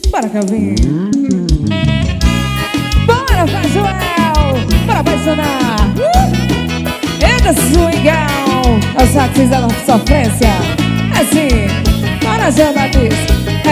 Bora, Calvin. Bora, faz Joel. Bora apaixonar. Eita, swingão. É o sax da sofrência. É assim. Bora, Jean Batista.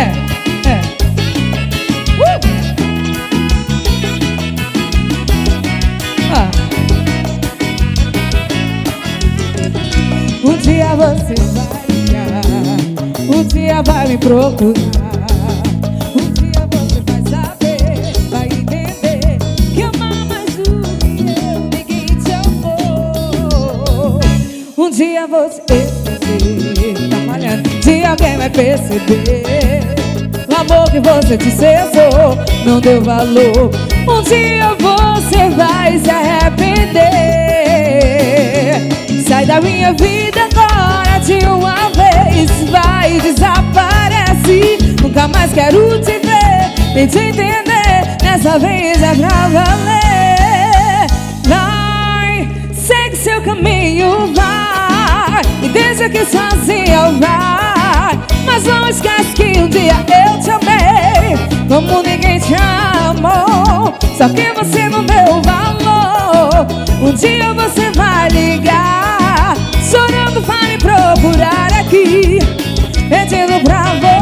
Um dia você vai ligar, um dia vai me procurar, um dia você vai saber, vai entender que amar mais do que eu, ninguém te amou. Um dia você esquecer, tá falhando, um dia alguém vai perceber o amor que você te cessou, não deu valor. Um dia você vai se arrepender. Sai da minha vida agora de uma vez, vai, desaparece. Nunca mais quero te ver, nem te entender. Dessa vez é pra valer. Vai, segue seu caminho, vai, e deixa que sozinha vai. Mas não esquece que um dia eu te amei como ninguém te amou, só que você não deu valor. Um dia você vai ligar, chorando vai me procurar aqui, pedindo pra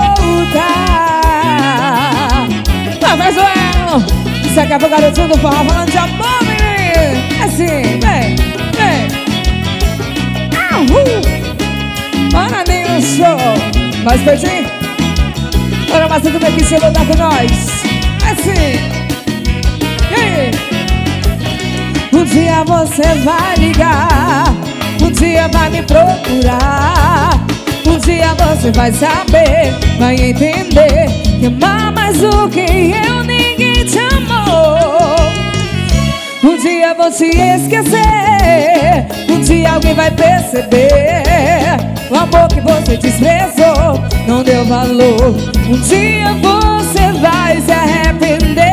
voltar. Vai, Joel, daqui a pouco o garotinho do forró falando de amor, menino. Assim, vem, vem. Bora, Ninho Show. Mais pertinho. Bora, mas tudo bem que chegou dar com nós. Assim. Um dia você vai ligar, um dia vai me procurar, um dia você vai saber, vai entender que amar mais do que eu, ninguém te amou. Um dia vou te esquecer, um dia alguém vai perceber o amor que você desprezou, não deu valor. Um dia você vai se arrepender.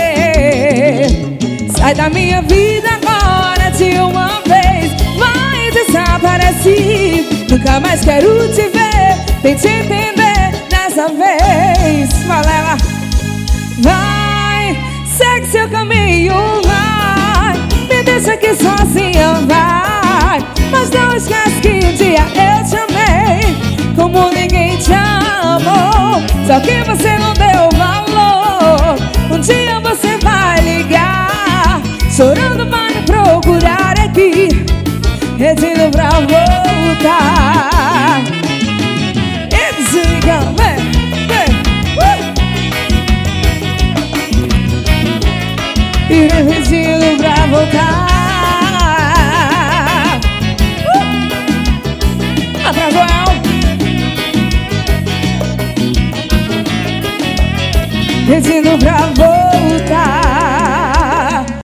Sai da minha vida agora de uma vez, vai, desaparece. Nunca mais quero te ver, tente entender dessa vez. Valeu. Vai, segue seu caminho, vai, me deixa aqui sozinha, vai. Mas não esquece que um dia eu te amei como ninguém te amou, só que você não deu valor. Um dia você vai ligar, chorando vai me procurar aqui, pedindo pra voltar. It's legal, vem, vem. E me pedindo pra voltar. Pra Joel. Pedindo pra voltar.